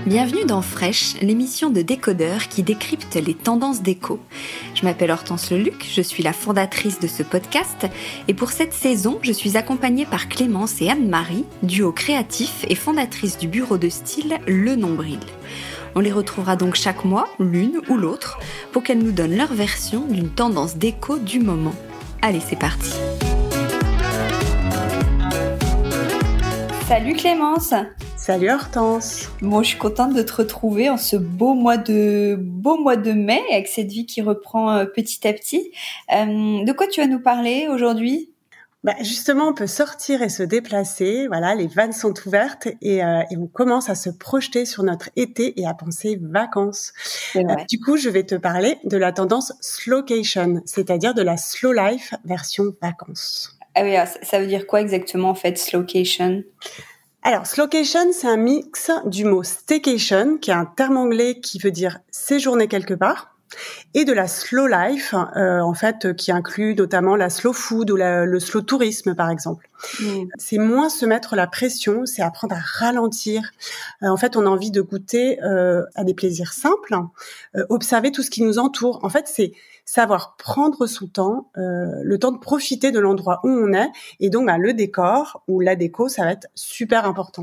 Bienvenue dans Fresh, l'émission de décodeurs qui décrypte les tendances déco. Je m'appelle Hortense Leluc, je suis la fondatrice de ce podcast et pour cette saison, je suis accompagnée par Clémence et Anne-Marie, duo créatif et fondatrice du bureau de style Le Nombril. On les retrouvera donc chaque mois, l'une ou l'autre, pour qu'elles nous donnent leur version d'une tendance déco du moment. Allez, c'est parti. Salut Clémence. Salut Hortense. Bon, je suis contente de te retrouver en ce beau mois de mai, avec cette vie qui reprend petit à petit. De quoi tu vas nous parler aujourd'hui ? Justement, on peut sortir et se déplacer. Voilà, les vannes sont ouvertes et on commence à se projeter sur notre été et à penser vacances. Du coup, je vais te parler de la tendance slowcation, c'est-à-dire de la slow life version vacances. Ah oui, ça veut dire quoi exactement en fait, slowcation ? Alors, slowcation, c'est un mix du mot staycation, qui est un terme anglais qui veut dire séjourner quelque part, et de la slow life, qui inclut notamment la slow food ou le slow tourisme, par exemple. C'est moins se mettre la pression, c'est apprendre à ralentir. On a envie de goûter à des plaisirs simples, observer tout ce qui nous entoure. En fait, c'est savoir prendre son temps, le temps de profiter de l'endroit où on est, et donc le décor ou la déco, ça va être super important.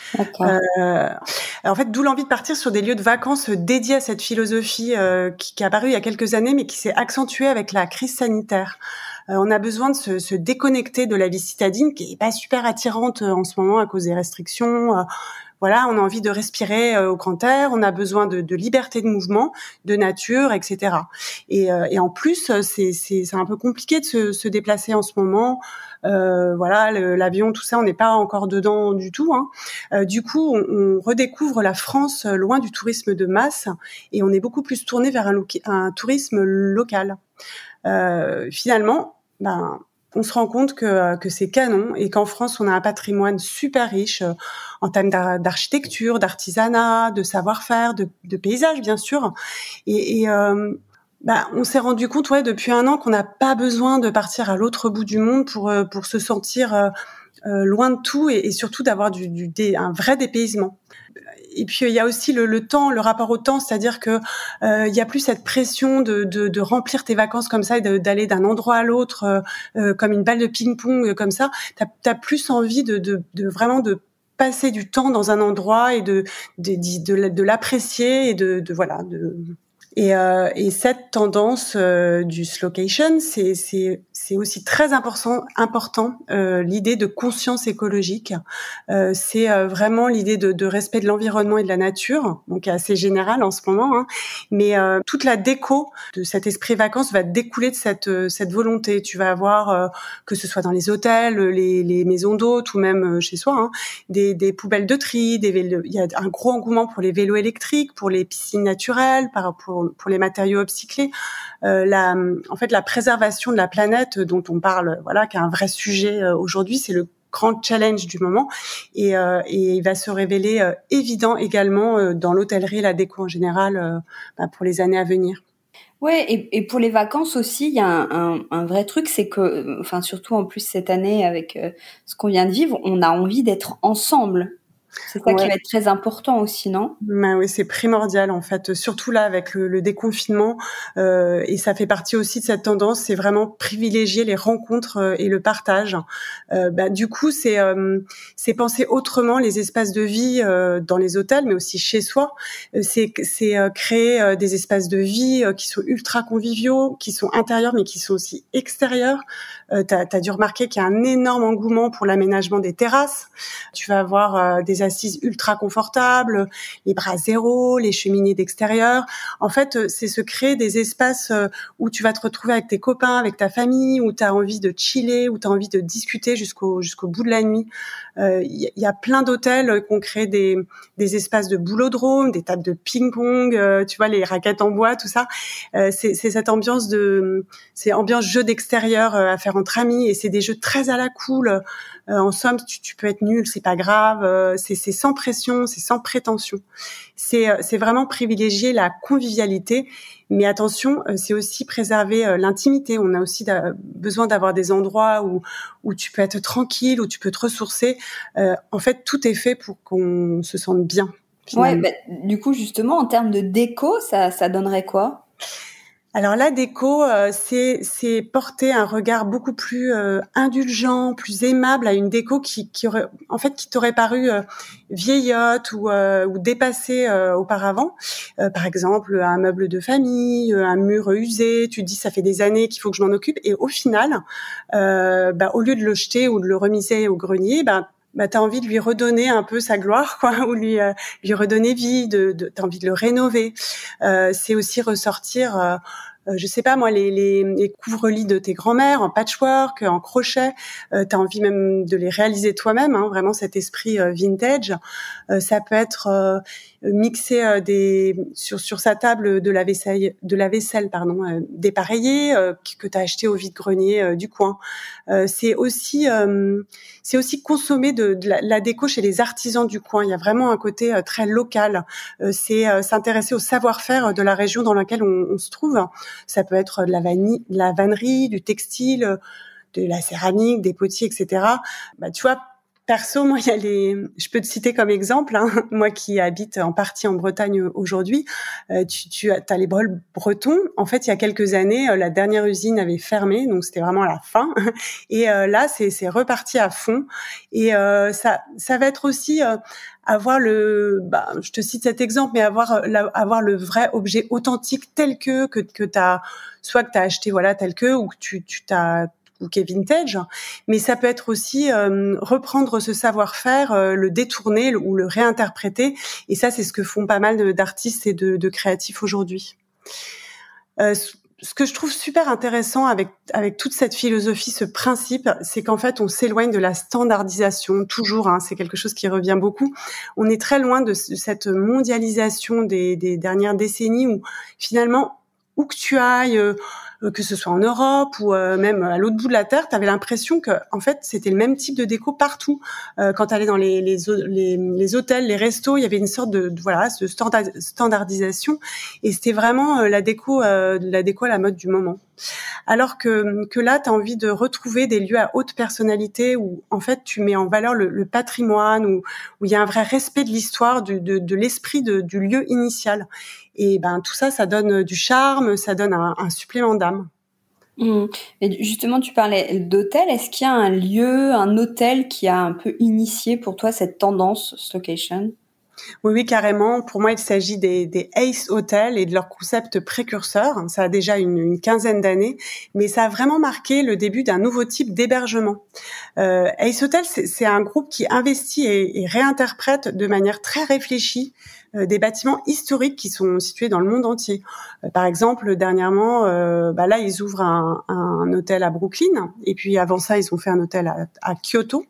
D'où l'envie de partir sur des lieux de vacances dédiés à cette philosophie qui est apparue il y a quelques années, mais qui s'est accentuée avec la crise sanitaire. On a besoin de se déconnecter de la vie citadine, qui est pas super attirante en ce moment à cause des restrictions. On a envie de respirer au grand air, on a besoin de liberté de mouvement, de nature, etc. Et en plus, c'est un peu compliqué de se déplacer en ce moment. L'avion, tout ça, on n'est pas encore dedans du tout. Du coup, on redécouvre la France loin du tourisme de masse et on est beaucoup plus tourné vers un tourisme local. Finalement, on se rend compte que c'est canon et qu'en France, on a un patrimoine super riche en termes d'architecture, d'artisanat, de savoir-faire, de paysages, bien sûr. On s'est rendu compte, depuis un an, qu'on n'a pas besoin de partir à l'autre bout du monde pour se sentir loin de tout et surtout d'avoir un vrai dépaysement. Et puis il y a aussi le temps, le rapport au temps, c'est-à-dire que il y a plus cette pression de remplir tes vacances comme ça et d'aller d'un endroit à l'autre comme une balle de ping-pong comme ça. T'as plus envie de vraiment de passer du temps dans un endroit et de l'apprécier et cette tendance du slowcation, c'est aussi très important l'idée de conscience écologique. C'est vraiment l'idée de respect de l'environnement et de la nature, donc assez générale en ce moment. Mais toute la déco de cet esprit vacances va découler de cette volonté. Tu vas avoir que ce soit dans les hôtels, les maisons d'hôtes ou même chez soi, des poubelles de tri, des vélos. Il y a un gros engouement pour les vélos électriques, pour les piscines naturelles, pour les matériaux upcyclés, la préservation de la planète dont on parle, qui est un vrai sujet aujourd'hui, c'est le grand challenge du moment et il va se révéler évident également dans l'hôtellerie et la déco en général pour les années à venir. Ouais, et pour les vacances aussi, il y a un vrai truc, c'est que, surtout en plus cette année avec ce qu'on vient de vivre, on a envie d'être ensemble. C'est ça qui va être très important aussi, non ? Oui, c'est primordial en fait, surtout là avec le déconfinement et ça fait partie aussi de cette tendance, c'est vraiment privilégier les rencontres et le partage. Du coup, c'est penser autrement les espaces de vie dans les hôtels, mais aussi chez soi. C'est créer des espaces de vie qui sont ultra conviviaux, qui sont intérieurs, mais qui sont aussi extérieurs. T'as dû remarquer qu'il y a un énorme engouement pour l'aménagement des terrasses. Tu vas avoir des assises ultra confortables, les bras zéro, les cheminées d'extérieur. En fait, c'est se créer des espaces où tu vas te retrouver avec tes copains, avec ta famille, où tu as envie de chiller, où tu as envie de discuter jusqu'au bout de la nuit. Il y a plein d'hôtels qui ont créé des espaces de boulodrome, des tables de ping-pong, tu vois, les raquettes en bois, tout ça. C'est cette ambiance ambiance jeu d'extérieur à faire entre amis et c'est des jeux très à la cool. En somme, tu peux être nul, c'est pas grave. C'est sans pression, c'est sans prétention. C'est vraiment privilégier la convivialité. Mais attention, c'est aussi préserver l'intimité. On a aussi besoin d'avoir des endroits où tu peux être tranquille, où tu peux te ressourcer. En fait, tout est fait pour qu'on se sente bien. Ouais, du coup, justement, en termes de déco, ça donnerait quoi? Alors la déco, c'est porter un regard beaucoup plus indulgent, plus aimable à une déco qui aurait, en fait, qui t'aurait paru vieillotte ou dépassée auparavant. Par exemple, un meuble de famille, un mur usé. Tu te dis ça fait des années qu'il faut que je m'en occupe, et au final, au lieu de le jeter ou de le remiser au grenier, t'as envie de lui redonner un peu sa gloire, quoi, ou lui redonner vie, t'as envie de le rénover. C'est aussi ressortir, je sais pas moi, les couvre-lits de tes grands-mères en patchwork, en crochet. T'as envie même de les réaliser toi-même, hein, vraiment cet esprit vintage. Ça peut être mixer sur sa table de la vaisselle dépareillée que t'as acheté au vide-grenier du coin. C'est aussi consommer de la déco chez les artisans du coin. Il y a vraiment un côté très local. C'est s'intéresser au savoir-faire de la région dans laquelle on se trouve. Ça peut être de la vannerie, du textile, de la céramique, des potiers, etc. Tu vois, perso, moi, je peux te citer comme exemple, hein, moi qui habite en partie en Bretagne aujourd'hui, tu as les bols bretons. En fait, il y a quelques années, la dernière usine avait fermé, donc c'était vraiment la fin. Et là, c'est reparti à fond. Et ça va être aussi avoir je te cite cet exemple, mais avoir le vrai objet authentique tel que t'as, soit que t'as acheté, voilà, tel que, ou que tu t'as, ou qui est vintage, mais ça peut être aussi reprendre ce savoir-faire, le détourner ou le réinterpréter, et ça, c'est ce que font pas mal d'artistes et de créatifs aujourd'hui. Ce que je trouve super intéressant avec toute cette philosophie, ce principe, c'est qu'en fait, on s'éloigne de la standardisation, toujours, hein, c'est quelque chose qui revient beaucoup. On est très loin de cette mondialisation des dernières décennies où, finalement, où que tu ailles, que ce soit en Europe ou même à l'autre bout de la terre, tu avais l'impression que, en fait, c'était le même type de déco partout. Quand tu allais dans les hôtels, les restos, il y avait une sorte de standardisation, et c'était vraiment la déco à la mode du moment. Alors que là, tu as envie de retrouver des lieux à haute personnalité où, en fait, tu mets en valeur le patrimoine, où il y a un vrai respect de l'histoire, de l'esprit du lieu initial. Et tout ça, ça donne du charme, ça donne un supplément d'âme. Et justement, tu parlais d'hôtel. Est-ce qu'il y a un lieu, un hôtel qui a un peu initié pour toi cette tendance staycation? Oui, carrément. Pour moi, il s'agit des Ace Hotels et de leur concept précurseur. Ça a déjà une quinzaine d'années, mais ça a vraiment marqué le début d'un nouveau type d'hébergement. Ace Hotels, c'est un groupe qui investit et réinterprète de manière très réfléchie des bâtiments historiques qui sont situés dans le monde entier. Par exemple, dernièrement, là, ils ouvrent un hôtel à Brooklyn, et puis avant ça, ils ont fait un hôtel à Kyoto.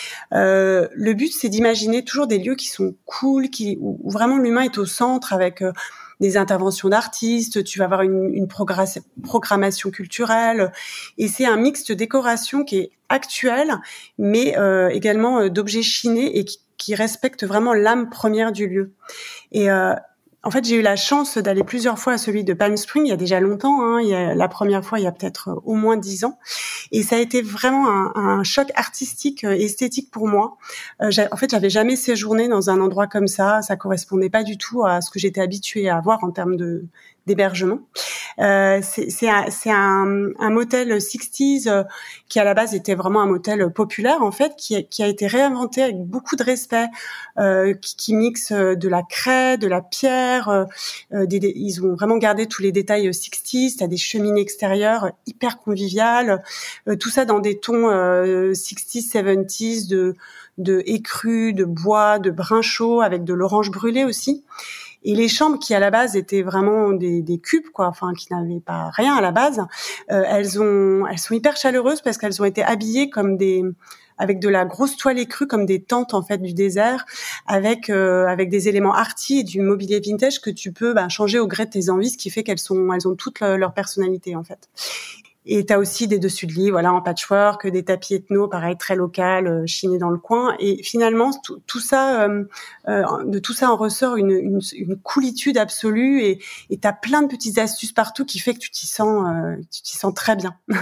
Le but, c'est d'imaginer toujours des lieux qui sont cool, où vraiment l'humain est au centre, avec des interventions d'artistes. Tu vas avoir une programmation culturelle, et c'est un mix de décoration qui est actuel, mais également d'objets chinés et qui respecte vraiment l'âme première du lieu. Et en fait, j'ai eu la chance d'aller plusieurs fois à celui de Palm Springs, il y a déjà longtemps, hein, la première fois il y a peut-être au moins 10 ans, et ça a été vraiment un choc artistique et esthétique pour moi. En fait, j'avais jamais séjourné dans un endroit comme ça correspondait pas du tout à ce que j'étais habituée à avoir en termes d'hébergement. C'est un motel 60s qui à la base était vraiment un motel populaire, en fait, qui a été réinventé avec beaucoup de respect, qui mixe de la craie, de la pierre, ils ont vraiment gardé tous les détails 60s. T'as des cheminées extérieures hyper conviviales, tout ça dans des tons 60s, 70s de écru, de bois, de brun chaud, avec de l'orange brûlé aussi. Et les chambres qui à la base étaient vraiment des cubes, quoi, enfin qui n'avaient pas rien à la base, elles sont hyper chaleureuses parce qu'elles ont été habillées comme avec de la grosse toile écrue, comme des tentes en fait du désert, avec des éléments arty et du mobilier vintage que tu peux changer au gré de tes envies, ce qui fait qu'elles ont toute leur personnalité en fait. Et t'as aussi des dessus de lit, voilà, en patchwork, des tapis ethno, pareil, très local, chinés dans le coin. Et finalement, tout ça, de tout ça en ressort une coolitude absolue. Et t'as plein de petites astuces partout qui fait que tu t'y sens très bien.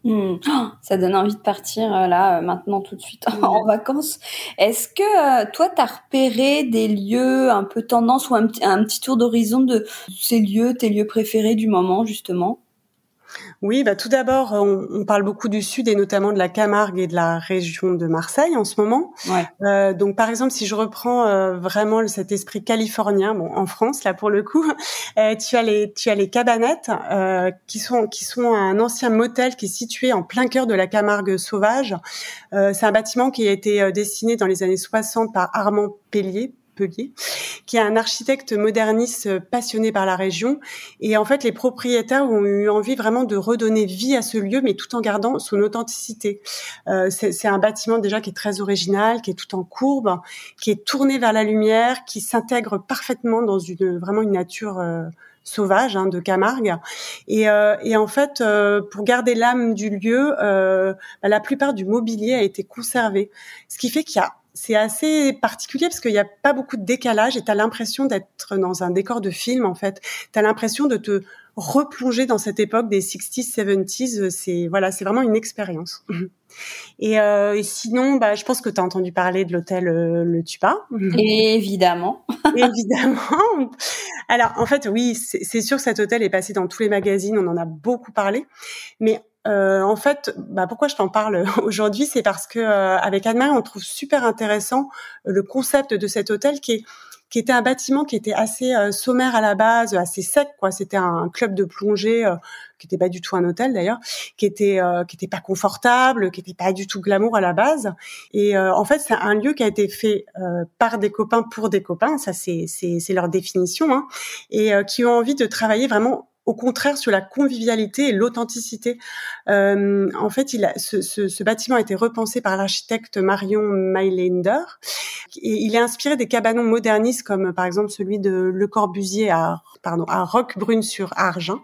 Ça donne envie de partir là maintenant tout de suite en vacances. Est-ce que toi t'as repéré des lieux un peu tendance ou un petit tour d'horizon de ces lieux, tes lieux préférés du moment justement? Oui, tout d'abord, on parle beaucoup du sud et notamment de la Camargue et de la région de Marseille en ce moment. Ouais. Donc, par exemple, si je reprends vraiment cet esprit californien, bon, en France là pour le coup, tu as les Cabanettes qui sont un ancien motel qui est situé en plein cœur de la Camargue sauvage. C'est un bâtiment qui a été dessiné dans les années 60 par Armand Pellier, qui est un architecte moderniste passionné par la région. Et en fait, les propriétaires ont eu envie vraiment de redonner vie à ce lieu, mais tout en gardant son authenticité. C'est un bâtiment déjà qui est très original, qui est tout en courbe, qui est tourné vers la lumière, qui s'intègre parfaitement dans vraiment une nature sauvage de Camargue. Et en fait, pour garder l'âme du lieu, la plupart du mobilier a été conservé, ce qui fait c'est assez particulier parce qu'il n'y a pas beaucoup de décalage et tu as l'impression d'être dans un décor de film, en fait. Tu as l'impression de te replonger dans cette époque des 60s, 70s. C'est vraiment une expérience. Et sinon, je pense que tu as entendu parler de l'hôtel Le Tuba. Évidemment. Évidemment. Alors, en fait, oui, c'est sûr que cet hôtel est passé dans tous les magazines. On en a beaucoup parlé. Mais en fait, pourquoi je t'en parle aujourd'hui, c'est parce que avec Anne-Marie, on trouve super intéressant le concept de cet hôtel qui était un bâtiment qui était assez sommaire à la base, assez sec, quoi. C'était un club de plongée qui était pas du tout un hôtel d'ailleurs, qui était pas confortable, qui était pas du tout glamour à la base. Et en fait, c'est un lieu qui a été fait par des copains pour des copains, ça c'est leur définition, et qui ont envie de travailler vraiment au contraire sur la convivialité et l'authenticité. En fait, ce bâtiment a été repensé par l'architecte Marion Mailänder et il est inspiré des cabanons modernistes comme par exemple celui de Le Corbusier à Roquebrune-sur-Argens.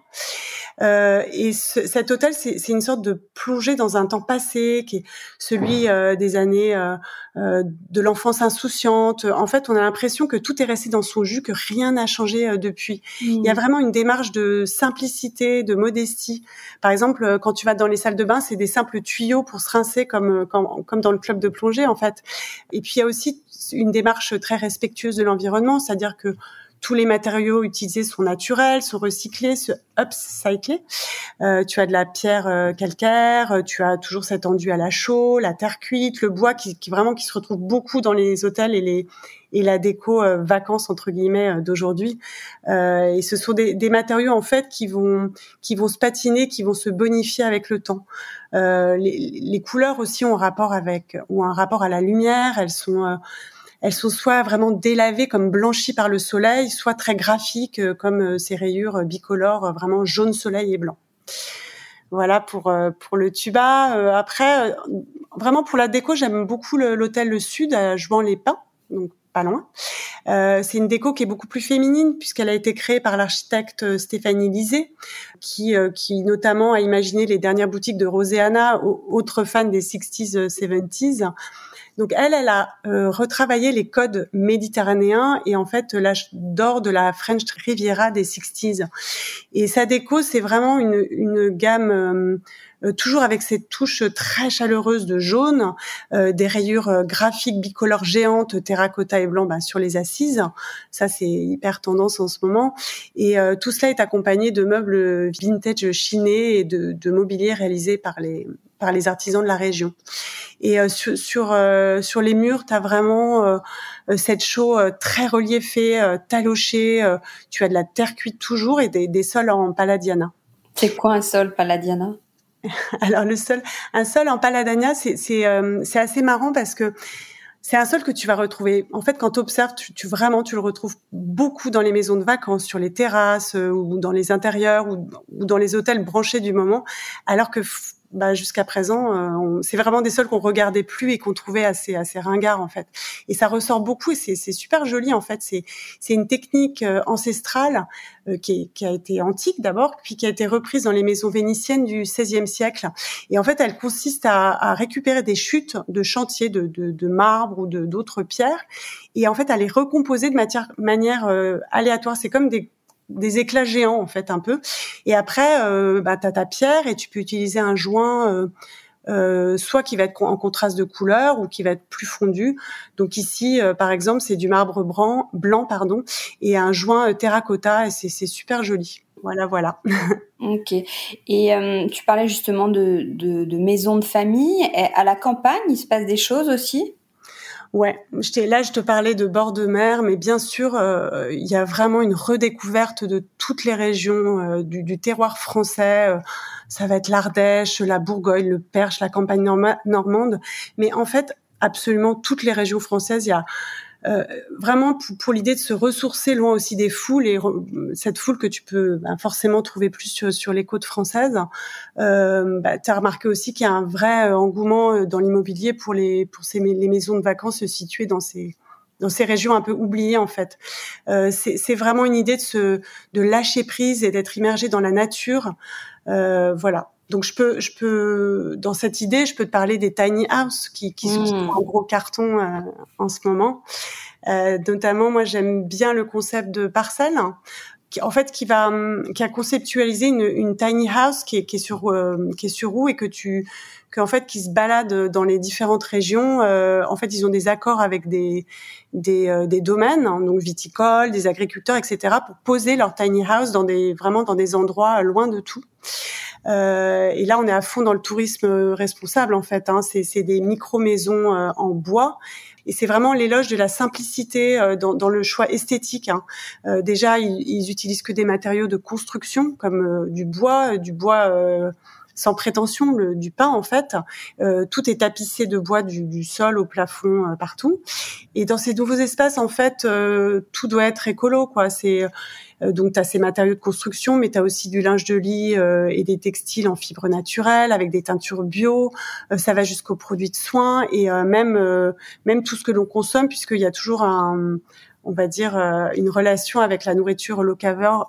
Et cet hôtel, c'est une sorte de plongée dans un temps passé, qui est celui des années de l'enfance insouciante. En fait, on a l'impression que tout est resté dans son jus, que rien n'a changé depuis. Il y a vraiment une démarche de simplicité, de modestie. Par exemple, quand tu vas dans les salles de bain, c'est des simples tuyaux pour se rincer comme dans le club de plongée, en fait. Et puis, il y a aussi une démarche très respectueuse de l'environnement, c'est-à-dire que tous les matériaux utilisés sont naturels, sont recyclés, sont upcyclés. Tu as de la pierre calcaire, tu as toujours cet enduit à la chaux, la terre cuite, le bois qui se retrouve beaucoup dans les hôtels et la déco vacances entre guillemets d'aujourd'hui. Et ce sont des matériaux en fait qui vont se patiner, qui vont se bonifier avec le temps. Les couleurs aussi ont un rapport à la lumière. Elles sont soit vraiment délavées comme blanchies par le soleil, soit très graphiques comme ces rayures bicolores vraiment jaune soleil et blanc. Voilà pour le Tuba. Après, vraiment pour la déco, j'aime beaucoup l'hôtel Le Sud à Jouan-les-Pins, donc pas loin. C'est une déco qui est beaucoup plus féminine puisqu'elle a été créée par l'architecte Stéphanie Lisée, qui notamment a imaginé les dernières boutiques de Roséana, autre fan des 60s, 70s. Donc elle a retravaillé les codes méditerranéens et en fait l'âge d'or de la French Riviera des 60s. Et sa déco, c'est vraiment une gamme toujours avec cette touche très chaleureuse de jaune, des rayures graphiques bicolores géantes, terracotta et blanc sur les assises. Ça, c'est hyper tendance en ce moment. Et tout cela est accompagné de meubles vintage chinés et de mobilier réalisé par les artisans de la région. Et sur les murs, tu as vraiment cette chaux très reliefée, talochée. Tu as de la terre cuite toujours et des sols en palladiana. C'est quoi un sol palladiana ? Alors un sol en palladiana, c'est assez marrant parce que c'est un sol que tu vas retrouver. En fait, quand tu observes, tu le retrouves beaucoup dans les maisons de vacances, sur les terrasses ou dans les intérieurs ou dans les hôtels branchés du moment, alors que jusqu'à présent, c'est vraiment des sols qu'on regardait plus et qu'on trouvait assez ringards en fait. Et ça ressort beaucoup et c'est super joli en fait. C'est une technique ancestrale qui a été antique d'abord, puis qui a été reprise dans les maisons vénitiennes du XVIe siècle. Et en fait, elle consiste à récupérer des chutes de chantier de marbre ou d'autres pierres et en fait à les recomposer de manière aléatoire. C'est comme des éclats géants en fait un peu. Et après, t'as ta pierre et tu peux utiliser un joint. Soit qui va être en contraste de couleur ou qui va être plus fondu. Donc ici, par exemple, c'est du marbre blanc, et un joint terracotta, et c'est super joli. Voilà. Ok. Et tu parlais justement de maisons de famille. Et à la campagne, il se passe des choses aussi? Ouais, je te parlais de bord de mer, mais bien sûr, il y a vraiment une redécouverte de toutes les régions du terroir français. Ça va être l'Ardèche, la Bourgogne, le Perche, la campagne normande. Mais en fait, absolument toutes les régions françaises, il y a vraiment pour l'idée de se ressourcer loin aussi des foules, et cette foule que tu peux forcément trouver plus sur les côtes françaises. T'as remarqué aussi qu'il y a un vrai engouement dans l'immobilier pour les maisons de vacances situées dans ces régions un peu oubliées en fait. C'est vraiment une idée de lâcher prise et d'être immergé dans la nature. Voilà. Donc je peux dans cette idée, je peux te parler des tiny house qui sont un gros carton en ce moment. Notamment, moi j'aime bien le concept de parcelle, qui a conceptualisé une tiny house qui est sur roue et qui se balade dans les différentes régions. En fait, ils ont des accords avec des domaines, hein, donc viticoles, des agriculteurs, etc., pour poser leur tiny house dans des endroits loin de tout. Et là, on est à fond dans le tourisme responsable, en fait. Hein. C'est des micro-maisons en bois. Et c'est vraiment l'éloge de la simplicité dans le choix esthétique. Hein. Déjà, ils utilisent que des matériaux de construction, comme du bois sans prétention, du pin en fait. Tout est tapissé de bois du sol au plafond partout. Et dans ces nouveaux espaces, en fait, tout doit être écolo, quoi. Donc, tu as ces matériaux de construction, mais tu as aussi du linge de lit et des textiles en fibres naturelles avec des teintures bio. Ça va jusqu'aux produits de soins et même tout ce que l'on consomme, puisqu'il y a toujours on va dire une relation avec la nourriture locavore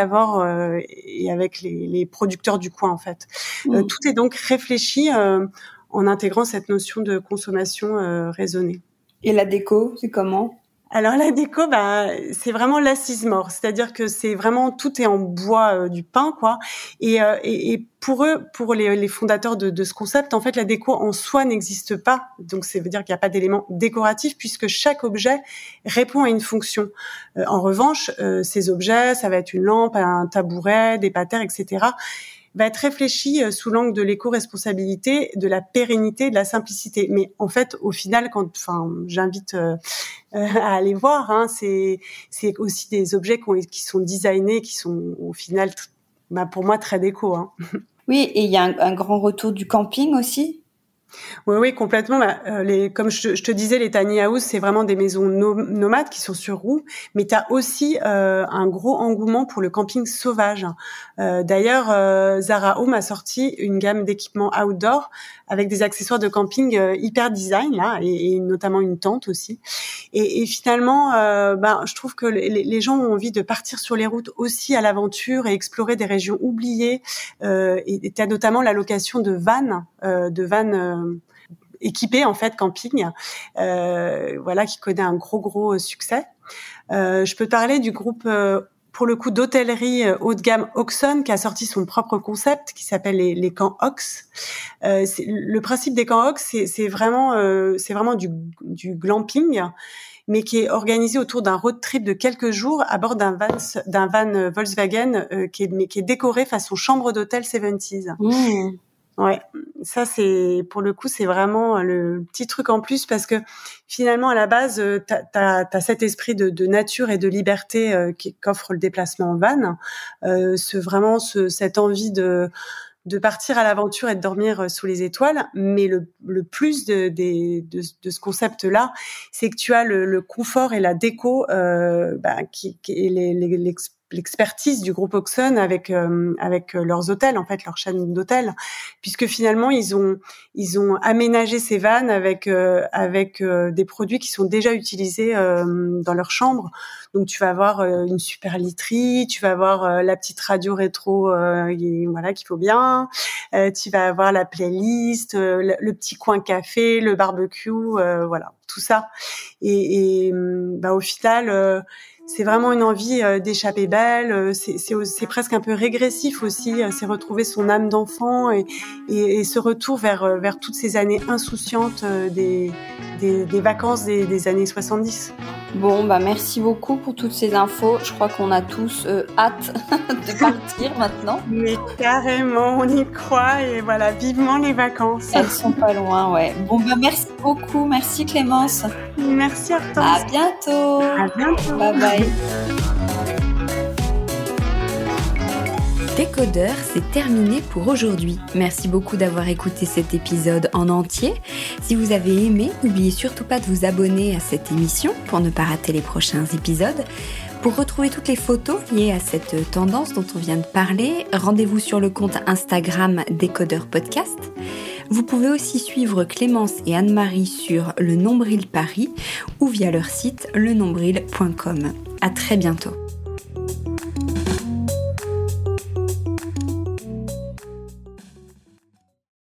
et avec les producteurs du coin en fait. Tout est donc réfléchi en intégrant cette notion de consommation raisonnée. Et la déco, c'est comment ? Alors la déco, c'est vraiment l'assise mort, c'est-à-dire que c'est vraiment tout est en bois du pin, quoi. Et pour eux, pour les fondateurs de ce concept, en fait, la déco en soi n'existe pas. Donc ça veut dire qu'il n'y a pas d'éléments décoratifs puisque chaque objet répond à une fonction. En revanche, ces objets, ça va être une lampe, un tabouret, des patères, etc., va être réfléchi sous l'angle de l'éco-responsabilité, de la pérennité, de la simplicité. Mais en fait, au final, j'invite à aller voir, hein, c'est aussi des objets qui sont designés, qui sont au final, pour moi, très déco. Hein. Oui, et il y a un grand retour du camping aussi. Oui, complètement. Comme je te disais, les tiny house, c'est vraiment des maisons nomades qui sont sur roues, mais tu as aussi un gros engouement pour le camping sauvage. D'ailleurs, Zara Home a sorti une gamme d'équipements outdoor avec des accessoires de camping hyper design là, et notamment une tente aussi. Et finalement, je trouve que les gens ont envie de partir sur les routes aussi à l'aventure et explorer des régions oubliées. Et tu as notamment la location de vannes équipé en fait camping, qui connaît un gros succès. Je peux te parler du groupe pour le coup d'hôtellerie haut de gamme Oxon qui a sorti son propre concept qui s'appelle les camps Ox. Le principe des camps Ox, c'est vraiment du glamping, mais qui est organisé autour d'un road trip de quelques jours à bord d'un van Volkswagen qui est décoré façon chambre d'hôtel 70s. Mmh. Ouais, ça pour le coup c'est vraiment le petit truc en plus parce que finalement à la base t'as cet esprit de nature et de liberté qu'offre le déplacement en van, cette envie de partir à l'aventure et de dormir sous les étoiles, mais le plus de ce concept-là, c'est que tu as le confort et la déco qui l'expertise du groupe Oxon avec leurs hôtels, en fait leur chaîne d'hôtels, puisque finalement ils ont aménagé ces vannes avec des produits qui sont déjà utilisés dans leur chambre. Donc tu vas avoir une super literie, tu vas avoir la petite radio rétro qu'il faut bien, tu vas avoir la playlist, le petit coin café, le barbecue, tout ça. Et au final c'est vraiment une envie d'échapper belle. C'est presque un peu régressif aussi. C'est retrouver son âme d'enfant et ce retour vers toutes ces années insouciantes des vacances des années 70. Bon, merci beaucoup pour toutes ces infos. Je crois qu'on a tous hâte de partir maintenant. Mais carrément, on y croit et voilà, vivement les vacances. Elles sont pas loin, ouais. Bon, merci beaucoup. Merci Clémence. Merci Hortense. À bientôt. À bientôt. Bye bye. Décodeur, c'est terminé pour aujourd'hui. Merci beaucoup d'avoir écouté cet épisode en entier. Si vous avez aimé, n'oubliez surtout pas de vous abonner à cette émission pour ne pas rater les prochains épisodes. Pour retrouver toutes les photos liées à cette tendance dont on vient de parler, rendez-vous sur le compte Instagram Décodeur Podcast. Vous pouvez aussi suivre Clémence et Anne-Marie sur Le Nombril Paris ou via leur site lenombril.com. À très bientôt.